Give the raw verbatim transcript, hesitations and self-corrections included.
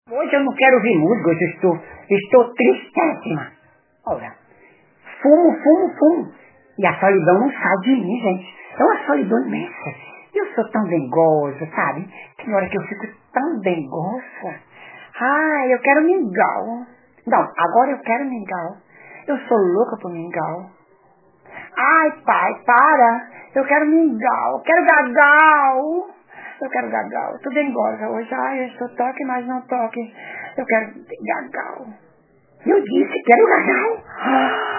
Hoje eu não quero ouvir música, hoje eu estou, estou tristíssima. Ora, fumo, fumo, fumo. E a solidão não sai de mim, gente. É uma solidão imensa. Eu sou tão dengosa, sabe? Tem hora que eu fico tão dengosa. Ai, eu quero mingau. Não, agora eu quero mingau. Eu sou louca por mingau. Ai, pai, para. Eu quero mingau. Eu quero gagal. Eu quero gagal. Eu tô dengosa hoje. Ai, eu estou toque, mas não toque. Eu quero gagal. Eu disse, quero gagal.